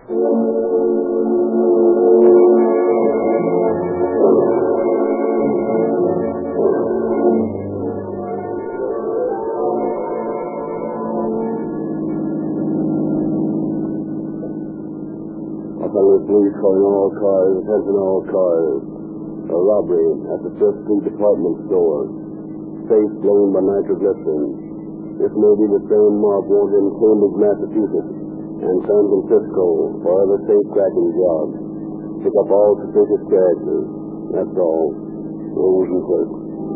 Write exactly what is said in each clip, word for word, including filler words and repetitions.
Police calling all cars, attention all cars. A robbery at the Fifth Street department store. Safe blown by nitroglycerin. This may be the same mob wanted in Cambridge, Massachusetts, and San Francisco for other safe cracking jobs. Pick up all suspicious characters. That's all. Rules and clerks.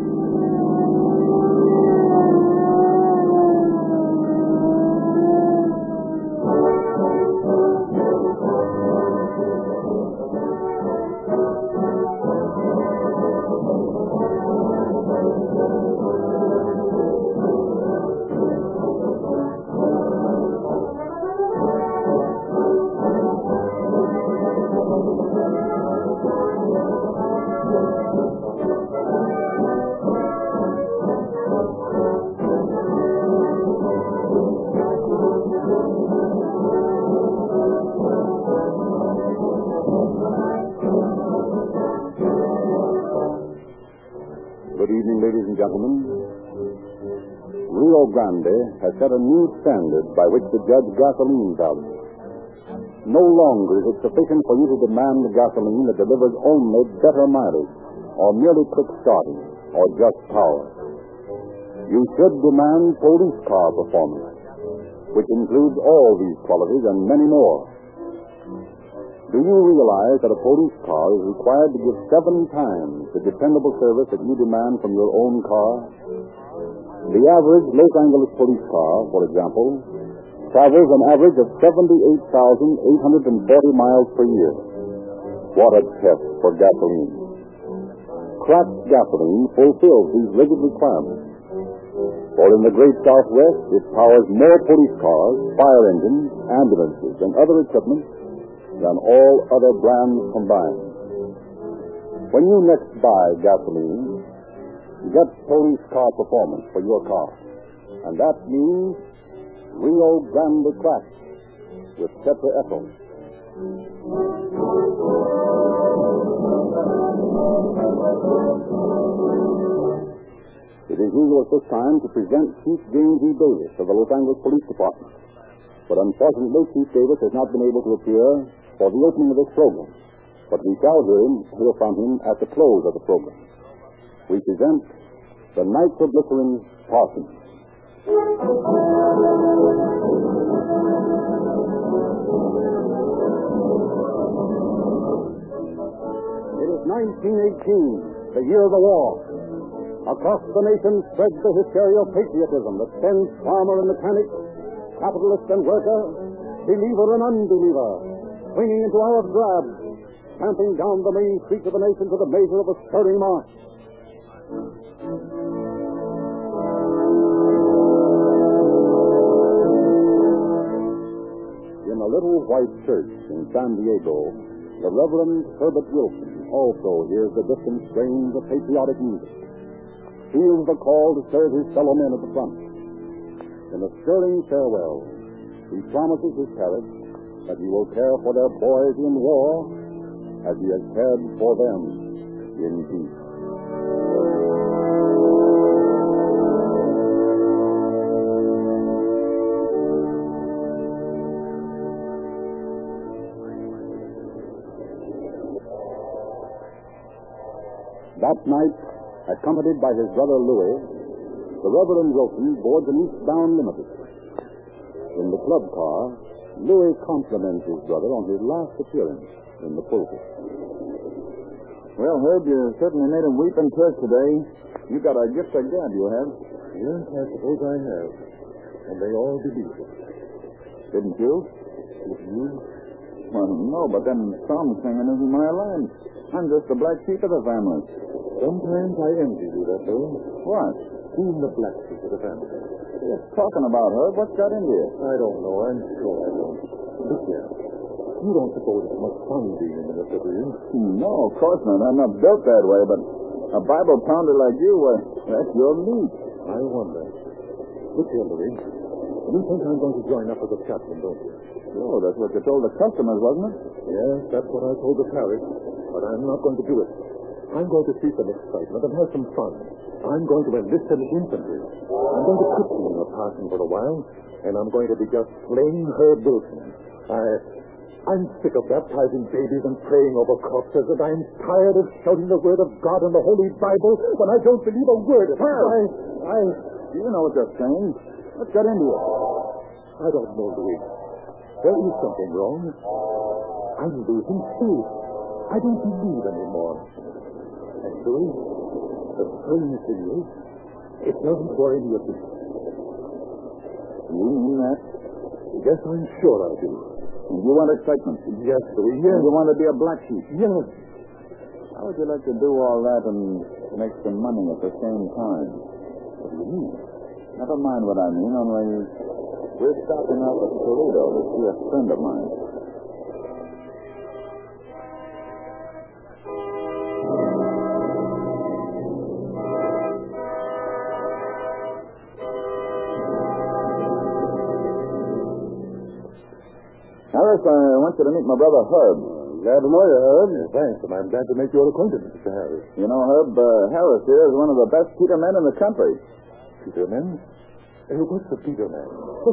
Gentlemen, Rio Grande has set a new standard by which to judge gasoline value. No longer is it sufficient for you to demand gasoline that delivers only better mileage, or merely quick starting, or just power. You should demand police car performance, which includes all these qualities and many more. Do you realize that a police car is required to give seven times the dependable service that you demand from your own car? The average Los Angeles police car, for example, travels an average of seventy-eight thousand eight hundred forty miles per year. What a test for gasoline. Cracked gasoline fulfills these rigid requirements. For in the great Southwest, it powers more police cars, fire engines, ambulances, and other equipment than all other brands combined. When you next buy gasoline, get police car performance for your car. And that means Rio Grande Cracked with tetraethyl. It is usual at this time to present Chief James E. Davis of the Los Angeles Police Department. But unfortunately, Chief Davis has not been able to appear for the opening of this program. But we shall hear, him, hear from him at the close of the program. We present the nitroglycerin Parson. It is nineteen eighteen, the year of the war. Across the nation spreads the hysteria of patriotism that sends farmer and mechanic, capitalist and worker, believer and unbeliever, swinging into our grab, stamping down the main streets of the nation to the measure of a stirring march. In a little white church in San Diego, the Reverend Herbert Wilson also hears the distant strains of patriotic music, feels the call to serve his fellow men at the front. In a stirring farewell, he promises his parish that he will care for their boys in war as he has cared for them in peace. That night, accompanied by his brother Louis, the Reverend Wilson boards an eastbound limited. In the club car, Louis compliments his brother on his last appearance in the pulpit. Well, Herb, you certainly made him weep and curse today. You got a gift of gab, you have. Yes, I suppose I have. And they all believe it. Didn't you? Did you? Well, no, but then psalm singing isn't my line. I'm just the black sheep of the family. Sometimes I envy you that way. What? Being the black sheep of the family. You're talking about her. What's got into you? I don't know. I'm sure I don't. Look here. You don't suppose it's much fun being in the minister, do you? No, of course not. I'm not built that way, but a Bible pounder like you, well, that's your meat. I wonder. Look here, Louis. You think I'm going to join up with the chaplain, don't you? Sure, that's what you told the customers, wasn't it? Yes, that's what I told the parish. But I'm not going to do it. I'm going to see some excitement and have some fun. I'm going to enlist in the infantry. I'm going to quit being a parson for a while, and I'm going to be just plain Herb Wilson. I, I'm sick of baptizing babies and praying over corpses, and I'm tired of shouting the word of God in the Holy Bible when I don't believe a word of it. I, I... You know what you're saying. Let's get into it. I don't know, Louis. There is something wrong. I'm losing faith. I don't believe anymore. And Louis, the strange thing is, it doesn't worry me a bit. You mean that? Yes, I'm sure I do. And you want excitement? Yes, Louis, yes. And you want to be a black sheep? Yes. How would you like to do all that and make some money at the same time? What do you mean? Never mind what I mean, only we're stopping off at Toledo to see a friend of mine. Harris, I want you to meet my brother Herb. Glad to know you, Herb. Yeah, thanks, and I'm glad to make your acquaintance, Mister Harris. You know, Herb, uh, Harris here is one of the best Petermen in the country. Petermen? Hey, what's the Peterman?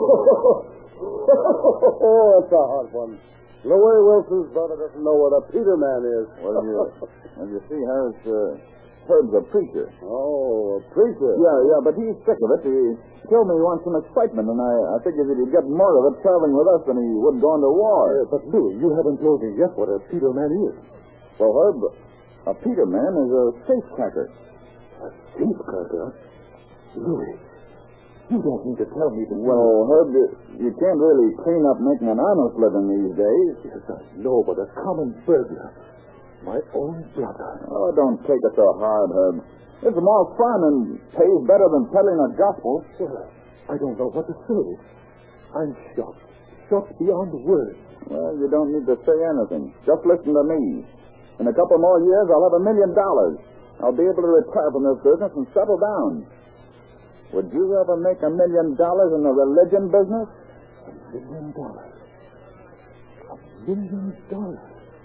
Oh, that's a hard one. Louis Wilson's brother doesn't know what a Peterman is. Well, you, well, you see, Harris, uh, Herb's a preacher. Oh, a preacher? Yeah, yeah, but he's sick of it. He told me he wants some excitement, and I, I figured that he'd get more of it traveling with us than he would going to war. Yeah, but, Louis, you haven't told me yet what a Peterman is. Well, Herb, a Peterman is a safecracker. A safecracker? Louis, you don't mean to tell me that... Well, Herb, you, you can't really clean up making an honest living these days. Yes, I know, but a common burglar, my own brother. Oh, don't take it so hard, Herb. It's more fun and pays better than telling the gospel. Well, I don't know what to say. I'm shocked. Shocked beyond words. Well, you don't need to say anything. Just listen to me. In a couple more years, I'll have a million dollars. I'll be able to retire from this business and settle down. Would you ever make a million dollars in the religion business? A million dollars. A million dollars.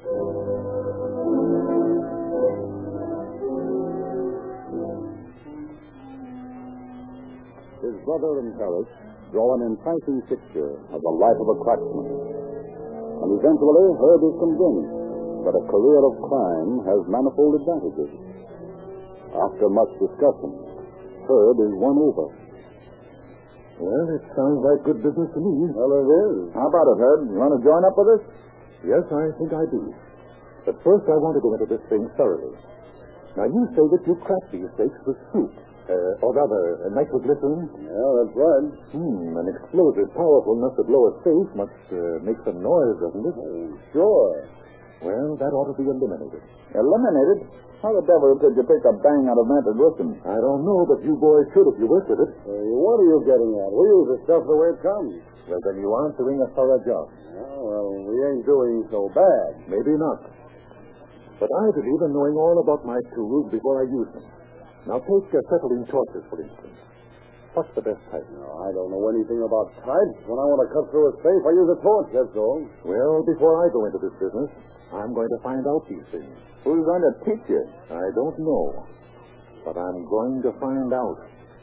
His brother and Harris draw an enticing picture of the life of a cracksman. And eventually, Herb is convinced that a career of crime has manifold advantages. After much discussion, Herb is won over. Well, it sounds like good business to me. Well, it is. How about it, Herb? You want to join up with us? Yes, I think I do. But first, I want to go into this thing thoroughly. Now, you say that you crack these steaks with soup. Uh, or rather, uh, nitroglycerin. Yeah, that's right. Hmm, an explosive powerful enough to blow a safe must uh, make some noise, doesn't it? Oh, sure. Well, that ought to be eliminated. Eliminated? How the devil could you take a bang out of nitroglycerin? I don't know, but you boys should if you worked with it. Hey, what are you getting at? We use the stuff the way it comes. Well, then you aren't doing a thorough job. Yeah, well, we ain't doing so bad. Maybe not. But I believe in knowing all about my tools before I use them. Now, take acetylene torches, for instance. What's the best type? No, I don't know anything about types. When I want to cut through a safe, I use a torch, that's all. Well, before I go into this business, I'm going to find out these things. Who's going to teach you? I don't know, but I'm going to find out.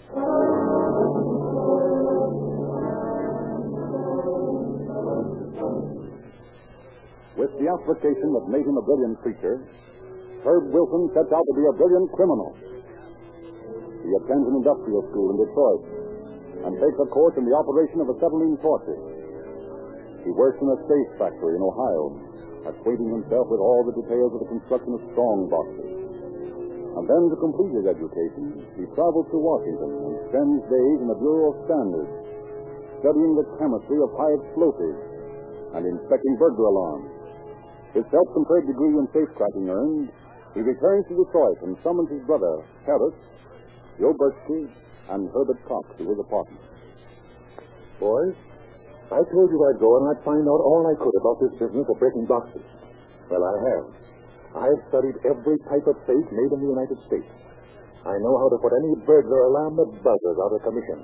With the application that made him a brilliant preacher, Herb Wilson sets out to be a brilliant criminal. He attends an industrial school in Detroit and takes a course in the operation of acetylene torches. He works in a safe factory in Ohio, acquainting himself with all the details of the construction of strong boxes. And then, to complete his education, he travels to Washington and spends days in the Bureau of Standards, studying the chemistry of high explosives and inspecting burglar alarms. His self-conferred degree in safecracking earned, he returns to Detroit and summons his brother, Harris, Joe Bertsky, and Herbert Cox to his apartment. Boys, I told you I'd go and I'd find out all I could about this business of breaking boxes. Well, I have. I've studied every type of safe made in the United States. I know how to put any burglar alarm that buzzes out of commission.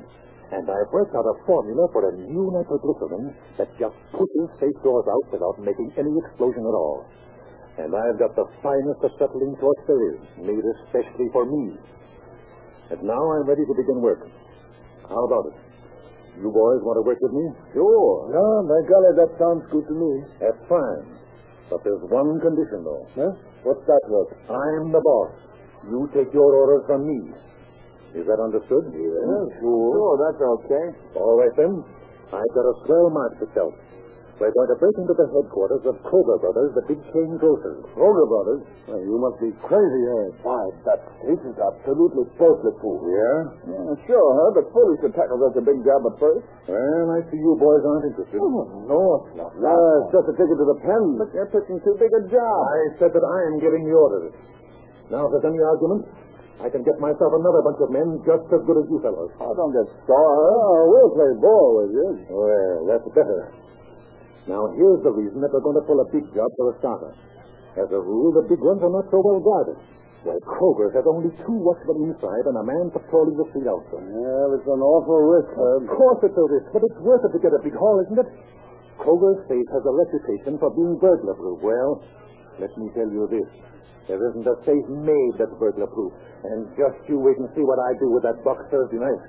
And I've worked out a formula for a new nitroglycerin that just pushes safe doors out without making any explosion at all. And I've got the finest acetylene torch there is, made especially for me. And now I'm ready to begin work. How about it? You boys want to work with me? Sure. No, my golly, that sounds good to me. That's fine. But there's one condition, though. Huh? What's that, Rook? I'm the boss. You take your orders from me. Is that understood? Yeah, sure. Sure, that's okay. All right, then. I've got a swell march to tell. We're going to break into the headquarters of Kroger Brothers, the big chain grocers. Kroger Brothers? Well, you must be crazy, Herb. Why, that place is absolutely bulletproof. Yeah? Yeah, sure, huh? But foolish to tackle such a big job at first. Well, I see you boys aren't interested. Oh, no, it's not. No, it's just a ticket to the pen. But you're pitching too big a job. I said that I am giving the orders. Now, if there's any argument, I can get myself another bunch of men just as good as you fellows. Oh, don't get sore. Oh, we'll play ball with you. Well, that's better. Now, here's the reason that we're going to pull a big job for a starter. As a rule, the big ones are not so well guarded. Well, Kroger has only two watchmen inside and a man patrolling the street outside. Well, it's an awful risk, Herb. Of course it's a risk, but it's worth it to get a big haul, isn't it? Kroger's safe has a reputation for being burglar-proof. Well, let me tell you this. There isn't a safe made that's burglar-proof. And just you wait and see what I do with that box Thursday night.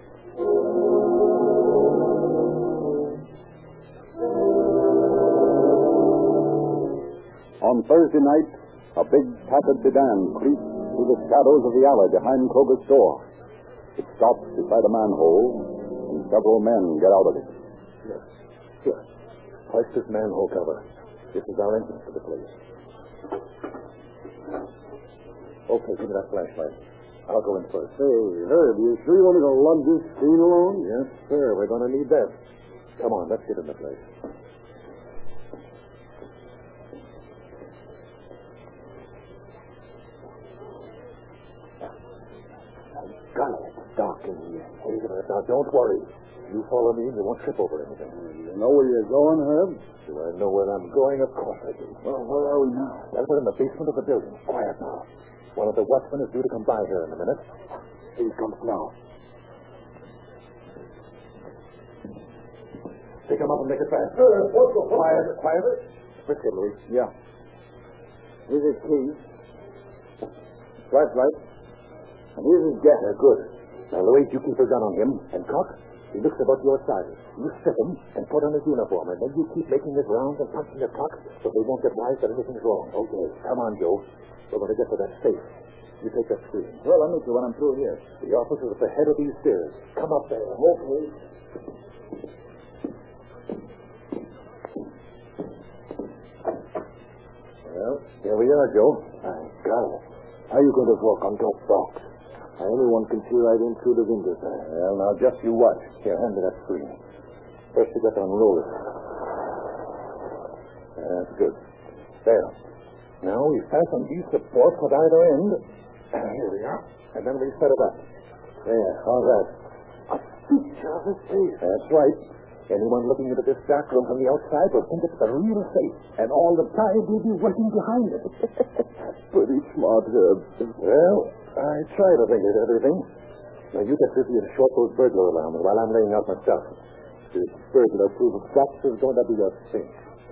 On Thursday night, a big tattered sedan creeps through the shadows of the alley behind Kroger's store. It stops beside a manhole, and several men get out of it. Here. Here. Hoist this manhole cover. This is our entrance to the place. Okay, give me that flashlight. I'll go in first. Hey, Herb, you sure you want me to lug this screen along? Yes, sir. We're going to need that. Come on, let's get in the place. Golly, it's dark in here. Hey, now, don't worry. You follow me and you won't trip over anything. You know where you're going, Herb? Do I know where I'm going? Of course I do. Well, where are we now? Well, we're in the basement of the building. Quiet now. One of the watchmen is due to come by here in a minute. Here he comes now. Pick him up and make it fast. Uh, what's the Quiet, quiet. Quick, Louis. Yeah. Here's his key. Flashlight. And here's his gas. Uh, good. Now, Louis, you keep a gun on him. And Cox, he looks about your size. You set him and put on his uniform, and then you keep making his rounds and punching your Cox so they won't get wise that anything's wrong. Okay. Come on, Joe. We're going to get to that safe. You take that screen. Well, I'll meet you when I'm through here. The office is at the head of these stairs. Come up there. Okay. Well, here we are, Joe. My God. How are you going to walk on that box? Anyone can see right in through the windows there. Well, now, just you watch. Here, hand me that screen. First, you got to unroll it. That's good. There. Now, we fasten these supports at either end. Here we are. And then we set it up. There. How's that? A picture of a safe. That's right. Anyone looking into this dark room from the outside will think it's the real safe. And all the time we'll be working behind it. That's pretty smart, Herb. Well, I try to think of everything. Now, you get busy and short those burglar alarms while I'm laying out my stuff. This burglar-proof box is going to be a cinch.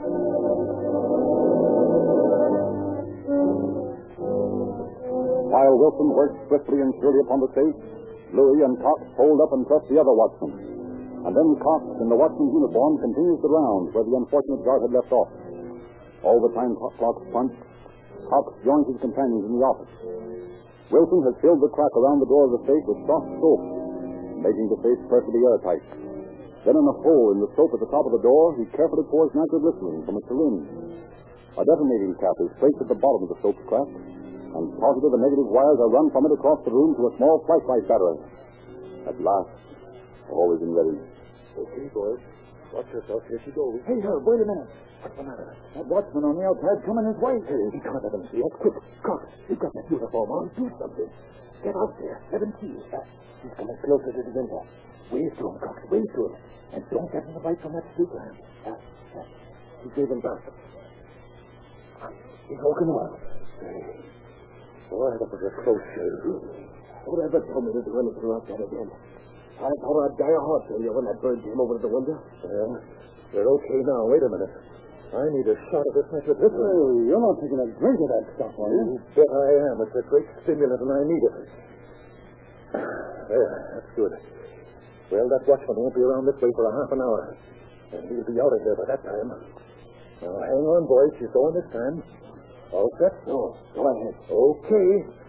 While Wilson worked swiftly and surely upon the safe, Louis and Cox hold up and trust the other watchman. And then Cox, in the watchman's uniform, continues the rounds where the unfortunate guard had left off. All the time Cox punched, Cox joins his companions in the office. Wilson has filled the crack around the door of the safe with soft soap, making the safe perfectly airtight. Then in a hole in the soap at the top of the door, he carefully pours nitroglycerin from a syringe. A detonating cap is placed at the bottom of the soap crack, and positive and negative wires are run from it across the room to a small flashlight battery. At last, all is in ready. Okay, boys. Watch yourself. Here she goes. Hey, Herb, wait a minute. What's the matter? That watchman on the outside coming his way. Hey, he can't let him see us. Quick, Cox, you've got that uniform on. Do something. Get out there. Let him see you. Uh, He's coming closer to the window. wave to him, Cox. Wave to him. And don't get in the light from that street lamp. Uh, uh, He's waving back. he's walking around. Hey. Boy, that was a close shave. Don't ever tell me to do anything like that again. I thought I'd die a heart failure when that bird came over to the window. Well, we're okay now. Wait a minute. I need a shot of this nitroglycerin. Hey, you're not taking a drink of that stuff, are you? You bet I am. It's a great stimulant, and I need it. There, that's good. Well, that watchman won't be around this way for a half an hour. And he'll be out of here by that time. Now, hang on, boys. She's going this time. All set? Oh, go ahead. Okay.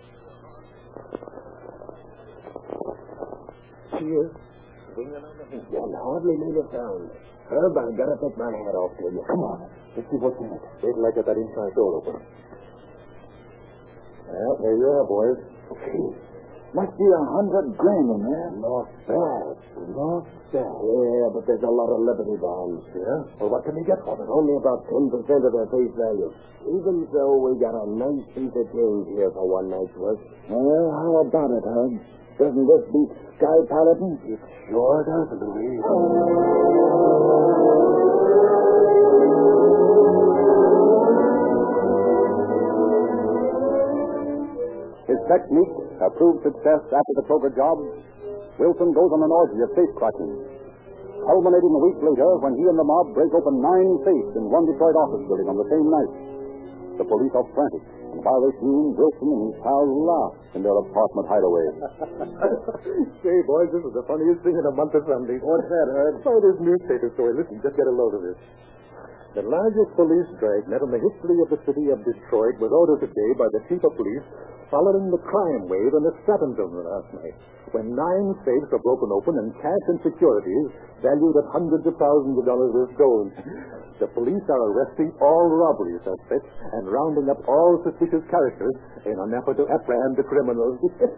Cheers. You hardly made a sound. Herb, I've got to take my hat off to you. Come on. Let's see what's in it. Wait till I get that inside door open. Well, there you are, boys. Okay. Must be a hundred grand in there. Not bad. Not bad. Yeah, but there's a lot of liberty bonds. Yeah? Well, what can we get for it? Only about ten percent of their face value. Even so, we got a nice piece of change here for one night's work. Well, how about it, Hug? Doesn't this beat sky piloting? It sure does, Louis. His technique have proved success after the Kroger job. Wilson goes on an orgy of safe cracking, culminating a week later when he and the mob break open nine safes in one Detroit office building on the same night. The police are frantic, and while they fume, Wilson and his pals laugh in their apartment hideaway. Say, boys, this is the funniest thing in a month of Sundays. What's that, Herb? Oh, this newspaper story. Listen, just get a load of this. The largest police dragnet in the history of the city of Detroit was ordered today by the chief of police following the crime wave in the Stratton building last night, when nine safes were broken open and cash and securities valued at hundreds of thousands of dollars were stolen. The police are arresting all robbery suspects and rounding up all suspicious characters in an effort to apprehend the criminals.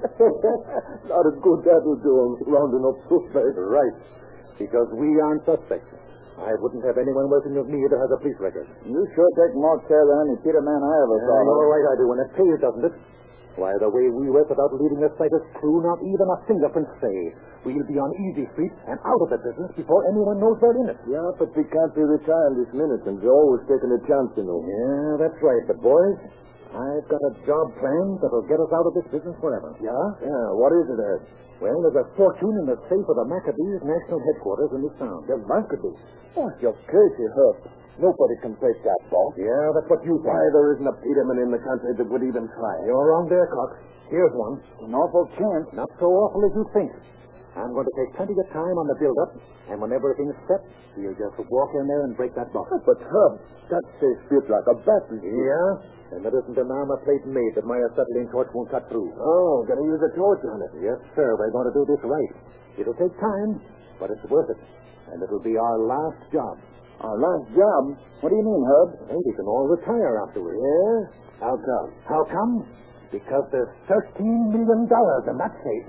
Not as good that will do them, rounding up suspects. Right, because we aren't suspects. I wouldn't have anyone working with me that has a police record. You sure take more care than any Peter man I ever saw. Yeah, all right, I do, and it pays, doesn't it? Why, the way we work without leaving the slightest clue, not even a fingerprint stray. We'll be on easy street and out of the business before anyone knows we're in it. Yeah, but we can't be retired this minute, and Joe was taking a chance, you know. Yeah, that's right. But, boys, I've got a job planned that'll get us out of this business forever. Yeah? Yeah, what is it, Ed? Well, there's a fortune in the safe of the Maccabees National Headquarters in this town. The Maccabees? Oh, you're crazy, Herb. Nobody can take that, boss. Yeah, that's what you Why, think. there isn't a Peterman in the country that would even try. You're wrong there, Cox. Here's one. An awful chance. Not so awful as you think. I'm going to take plenty of time on the build-up, and when everything's set, we'll just walk in there and break that box. But, Herb, that safe fits like a battle. Yeah? And there isn't an armor plate made that my acetylene torch won't cut through. Oh, gonna use a torch on it. Yes, sir. We're going to do this right. It'll take time, but it's worth it. And it'll be our last job. Our last job? What do you mean, Herb? And we can all retire afterwards. Yeah? How come? How come? Because there's thirteen million dollars in that safe.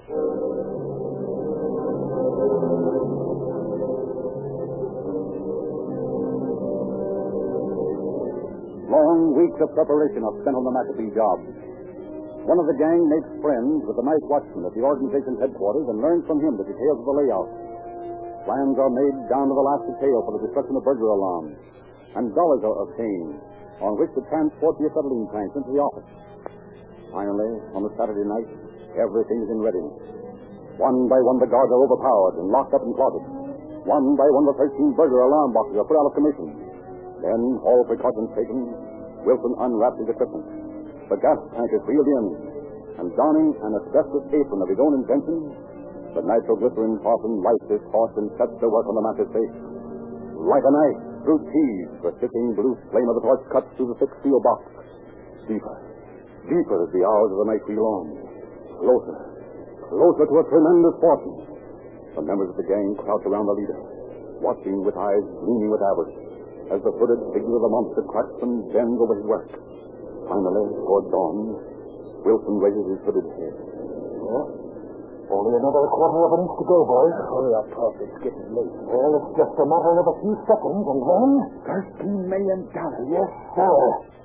Long weeks of preparation are spent on the Maccabee job. One of the gang makes friends with the night watchman at the organization's headquarters and learns from him the details of the layout. Plans are made down to the last detail for the destruction of burglar alarms, and dollars are obtained on which to transport the acetylene tanks into the office. Finally, on a Saturday night, everything is in readiness. One by one, the guards are overpowered and locked up in closets. One by one, the thirteen burglar alarm boxes are put out of commission. Then, all precautions taken, Wilson unwrapped his equipment. The gas tank is wheeled in, and donning an asbestos apron of his own invention, the nitroglycerin parson lights his torch and sets to work on the massive safe. Like a knife through teeth, the tipping blue flame of the torch cuts through the thick steel box. Deeper, deeper as the hours of the night wheel on. Closer, closer to a tremendous fortune. The members of the gang crouch around the leader, watching with eyes gleaming with avarice as the hooded figure of the monster cracks and bends over his work. Finally, toward dawn, Wilson raises his hooded head. Yeah? Only another quarter of an inch to go, boys. Hurry up, Puff. It's getting late. Well, it's just a matter of a few seconds, and then... Thirteen million dollars. Yes, sir.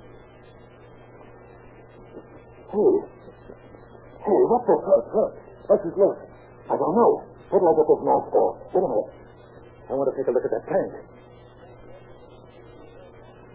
Hey. Hey, what the... Look, look. What's this look? I don't know. What'll I get this mask for? Wait a minute. I want to take a look at that tank.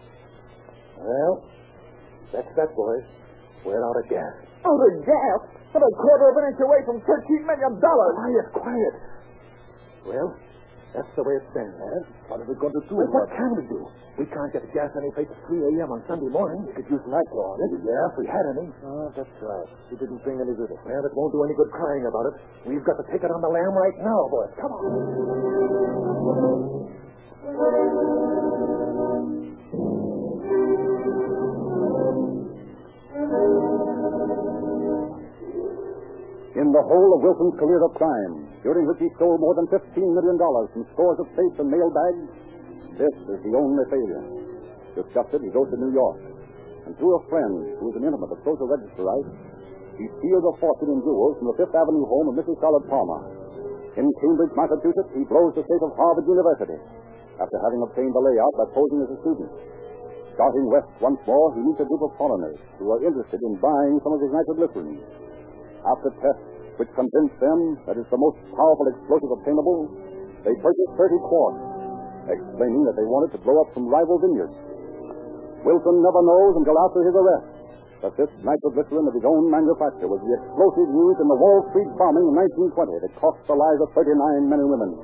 Well, that's that, boys. We're out of gas. Out of gas? but a quarter of an inch away from thirteen million dollars. Quiet, quiet. Well, that's the way it stands. Huh? What are we going to do? Well, what can we do? We can't get gas any place at three a.m. on Sunday morning. We could use nitro on it. Yeah, if we had any. Oh, that's right. We didn't bring any with us. Well, it won't do any good crying about it. We've got to take it on the lam right now, boys. Come on. In the whole of Wilson's career of crime, during which he stole more than fifteen million dollars from scores of safes and mail bags, this is the only failure. Disgusted, he goes to New York, and through a friend who is an intimate of social registrarite, he steals a fortune in jewels from the Fifth Avenue home of Missus Charlotte Palmer. In Cambridge, Massachusetts, he blows the safe of Harvard University, after having obtained the layout by posing as a student. Starting west once more, he meets a group of foreigners who are interested in buying some of his nitroglycerin. After tests which convince them that it's the most powerful explosive obtainable, they purchase thirty quarts, explaining that they wanted to blow up some rival vineyards. Wilson never knows until after his arrest that this nitroglycerin of his own manufacture was the explosive used in the Wall Street bombing in nineteen twenty that cost the lives of thirty-nine men and women.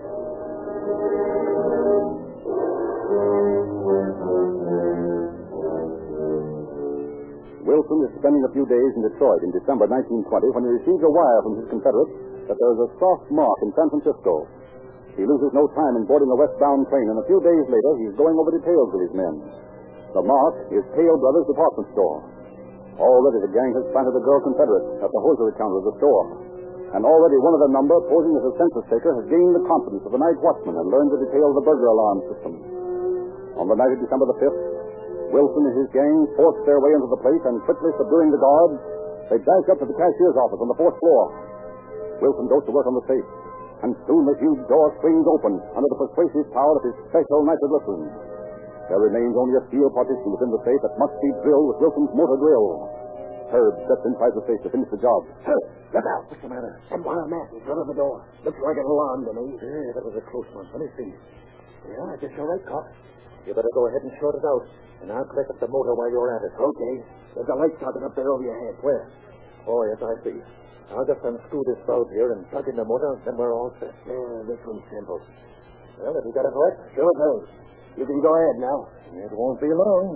Wilson is spending a few days in Detroit in December nineteen twenty when he receives a wire from his confederates that there is a soft mark in San Francisco. He loses no time in boarding a westbound train, and a few days later he's going over details with his men. The mark is Hale Brothers Department Store. Already the gang has planted a girl confederate at the hosiery counter of the store. And already one of their number, posing as a census taker, has gained the confidence of the night watchman and learned the details of the burglar alarm system. On the night of December the fifth, Wilson and his gang forced their way into the place, and quickly subduing the guards, they dash up to the cashier's office on the fourth floor. Wilson goes to work on the safe, and soon the huge door swings open under the persuasive power of his special nitroglycerin. There remains only a steel partition within the safe that must be drilled with Wilson's motor drill. Herb steps inside the safe to finish the job. Hey, look out. What's the matter? Some wild man in front of the door. Looks like an alarm to me. Yeah, that was a close one. Let me see. Yeah, I guess you're right, Cop. You better go ahead and short it out, and I'll collect up the motor while you're at it. Okay. There's a light socket up there over your head. Where? Oh, yes, I see. I'll just unscrew this valve here and plug in the motor, then we're all set. Yeah, this one's simple. Well, have you got it right? Sure thing. You can go ahead now. It won't be long.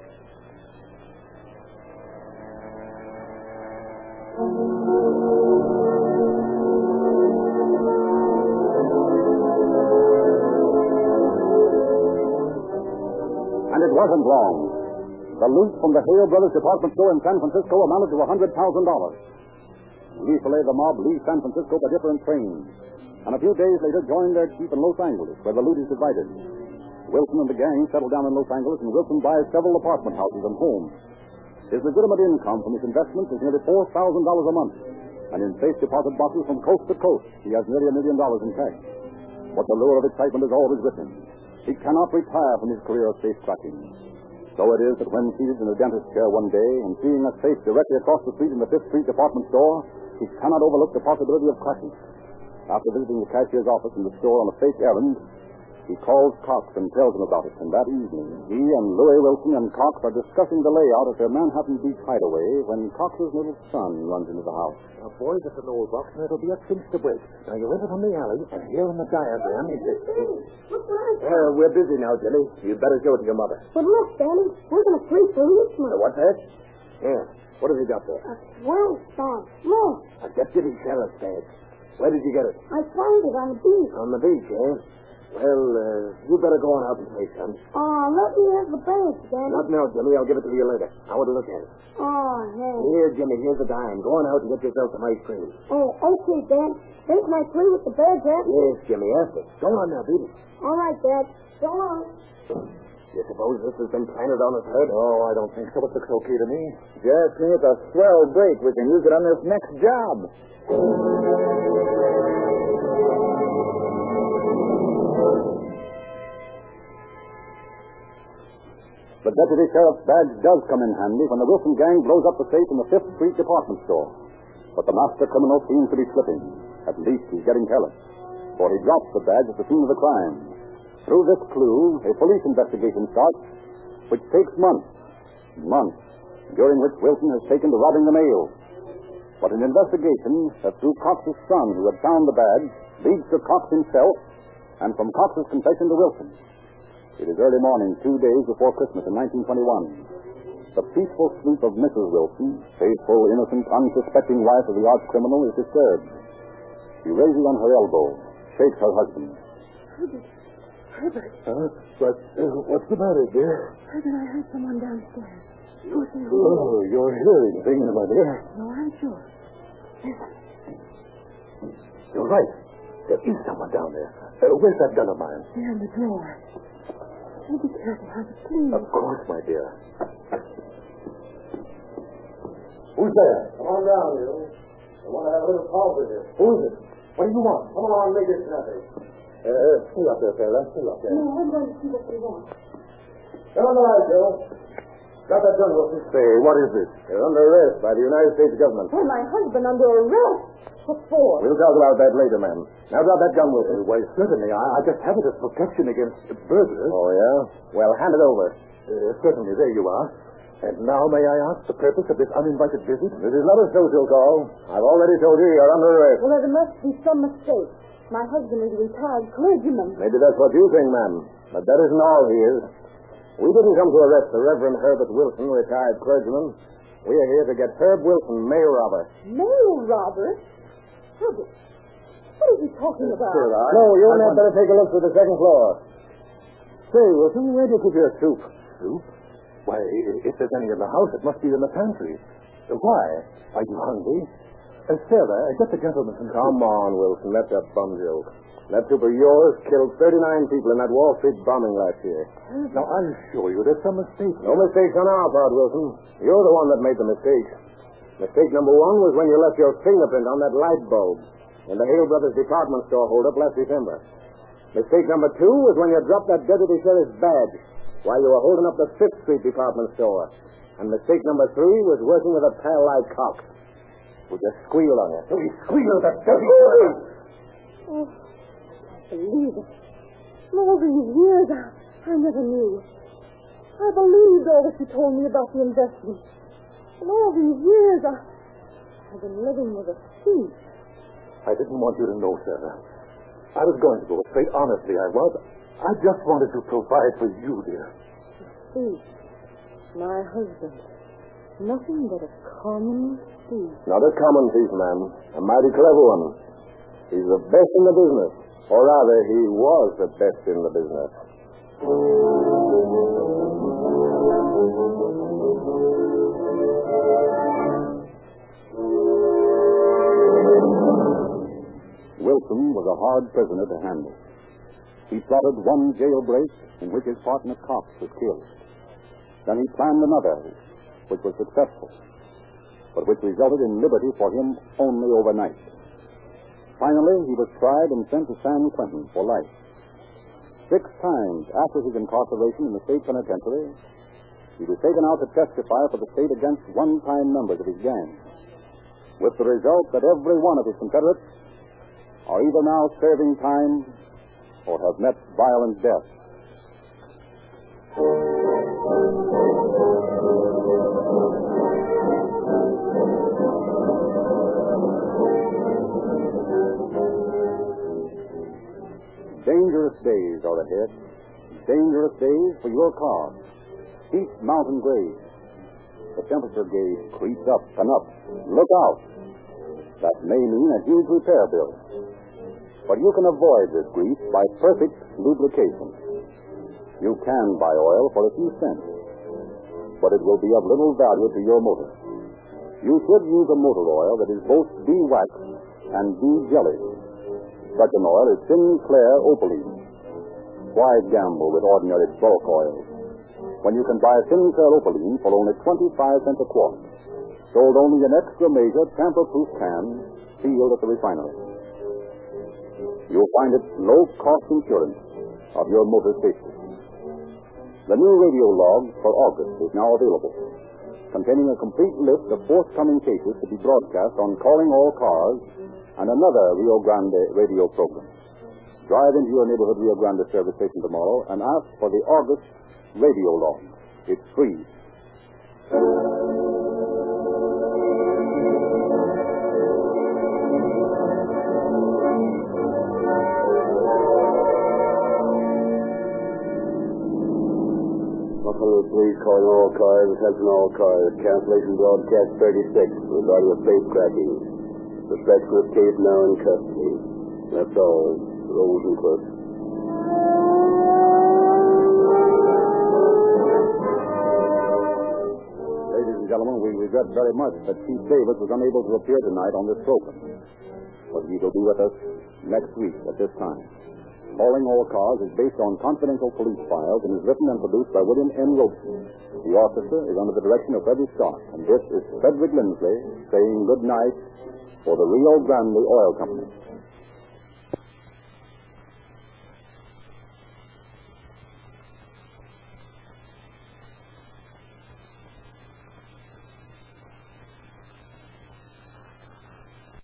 And it wasn't long. The loot from the Hale Brothers Department Store in San Francisco amounted to one hundred thousand dollars. Lethally, the mob leaves San Francisco by different trains, and a few days later joined their chief in Los Angeles, where the loot is divided. Wilson and the gang settle down in Los Angeles, and Wilson buys several apartment houses and homes. His legitimate income from his investments is nearly four thousand dollars a month, and in safe deposit boxes from coast to coast, he has nearly a million dollars in cash. But the lure of excitement is always with him. He cannot retire from his career of safe cracking. So it is that when seated in a dentist's chair one day and seeing a safe directly across the street in the Fifth Street department store, he cannot overlook the possibility of cracking. After visiting the cashier's office in the store on a fake errand, he calls Cox and tells him about it. And that evening, he and Louis Wilson and Cox are discussing the layout of their Manhattan Beach hideaway when Cox's little son runs into the house. Now, boys, it's an old box, and it'll be a cinch to break. Now, you enter from the alley, and here in the diagram is it. What's that? Uh, we're busy now, Jimmy. You'd better show it to your mother. But look, Danny, we're going to sleep for this Uh, month. what's that? Yeah. What have you got there? A swell star. Look, A deputy sheriff's badge. Where did you get it? I found it on the beach. On the beach, eh? Well, uh, you better go on out and play, son. Oh, let me have the badge, Danny. Not now, Jimmy. I'll give it to you later. I want to look at it. Oh, hey. Here, Jimmy, here's a dime. Go on out and get yourself some ice cream. Oh, okay, Dad. Then can I play with the badge, eh? Yes, Jimmy, after. Go on now, beat it. All right, Dad. So long. You suppose this has been planted on his head? Oh, I don't think so. It looks okay to me. Just me, it's a swell break. We can use it on this next job. The deputy sheriff's badge does come in handy when the Wilson gang blows up the safe in the Fifth Street department store. But the master criminal seems to be slipping. At least he's getting careless, for he drops the badge at the scene of the crime. Through this clue, a police investigation starts, which takes months, months, during which Wilson has taken to robbing the mail. But an investigation that through Cox's son, who had found the badge, leads to Cox himself, and from Cox's confession to Wilson. It is early morning, two days before Christmas in nineteen twenty-one. The peaceful sleep of Missus Wilson, faithful, innocent, unsuspecting wife of the arch criminal, is disturbed. She raises on her elbow, shakes her husband. Herbert. Herbert. Huh? What, uh, what's the matter, dear? Herbert, I heard someone downstairs. Who's there? Oh, you're hearing things, my dear. No, I'm sure. You're right. There is someone down there. Uh, where's that gun of mine? Here in the drawer. Oh, be careful, Herbert, please. Of course, my dear. Who's there? Come on down, you. I want to have a little talk with you. Who is it? What do you want? Come along, make it snappy. Uh, uh, stay up there, fella. Stay up there. No, I'm going to see what they want. Get on the light, Joe. Got that gun, Wilson. Say, what is this? You're under arrest by the United States government. Oh, my husband under arrest. What for? We'll talk about that later, ma'am. Now drop that gun, Wilson. Uh, why, certainly. I, I just have it as protection against burglars. Oh, yeah? Well, hand it over. Uh, certainly. There you are. And now may I ask the purpose of this uninvited visit? This is not a social call. I've already told you you're under arrest. Well, there must be some mistake. My husband is a retired clergyman. Maybe that's what you think, ma'am. But that isn't all he is. We didn't come to arrest the Reverend Herbert Wilson, retired clergyman. We are here to get Herb Wilson, mail robber. Mail robber? Herbert, what is he talking about? Sure, I... No, you and I better take a look through the second floor. Say, Wilson, where'd you keep your soup? Soup? Why, if there's any in the house, it must be in the pantry. Why? Are you hungry? Uh, Sarah, get the gentleman some Come on, Wilson, that's a bum joke. That soup of yours killed thirty-nine people in that Wall Street bombing last year. Now, I assure you, there's some mistake. No mistakes on our part, Wilson. You're the one that made the mistake. Mistake number one was when you left your fingerprint on that light bulb in the Hale Brothers department store holdup last December. Mistake number two was when you dropped that deputy sheriff's badge while you were holding up the Fifth Street department store. And mistake number three was working with a pal like Cox. We just squealed on you. So he squealed that dirty... Oh, I believe it. In all these years, I, I never knew. I believed all that you told me about the investment. In all these years, I, I've been living with a thief. I didn't want you to know, Sarah. I was going to go straight honestly, I was. I just wanted to provide for you, dear. Thief. My husband. Nothing but a common thief. Not a common thief, ma'am. A mighty clever one. He's the best in the business. Or rather, he was the best in the business. Wilson was a hard prisoner to handle. He plotted one jailbreak in which his partner Cox was killed. Then he planned another, which was successful, but which resulted in liberty for him only overnight. Finally, he was tried and sent to San Quentin for life. Six times after his incarceration in the state penitentiary, he was taken out to testify for the state against one-time members of his gang, with the result that every one of his Confederates are either now serving time or have met violent death. Dangerous days are ahead. Dangerous days for your car. Steep mountain grades. The temperature gauge creeps up and up. Look out. That may mean a huge repair bill. But you can avoid this grief by perfect lubrication. You can buy oil for a few cents, but it will be of little value to your motor. You should use a motor oil that is both de-waxed and de-jellied. Such an oil is Sinclair Opaline. Why gamble with ordinary bulk oils when you can buy Sinclair Opaline for only twenty-five cents a quart, sold only in extra measure tamper-proof cans sealed at the refinery? You'll find it low-cost insurance of your motor safety. The new radio log for August is now available, containing a complete list of forthcoming cases to be broadcast on Calling All Cars and another Rio Grande radio program. Drive into your neighborhood Rio Grande service station tomorrow and ask for the August radio log. It's free. Please calling all cars. Attention all cars. Cancellation broadcast thirty-six regarding a safe cracking. Suspect for case now in custody. That's all. Rosenquist. Ladies and gentlemen, we regret very much that Chief Davis was unable to appear tonight on this program. But he will be with us next week at this time. Calling All Cars is based on confidential police files and is written and produced by William N. Robeson. The orchestra is under the direction of Freddie Scott. And this is Frederick Lindsley saying good night for the Rio Grande Oil Company.